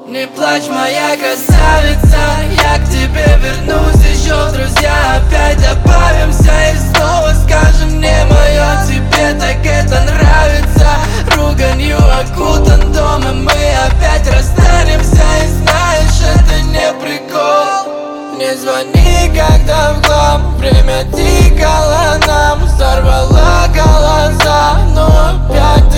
Не плачь, моя красавица, я к тебе вернусь еще. Друзья, опять добавимся и снова скажем мне мое. Тебе так это нравится, руганью окутан дом, и мы опять расстанемся. И знаешь, это не прикол. Не звони, когда в хлам, время тикало нам, взорвало глаза, но опять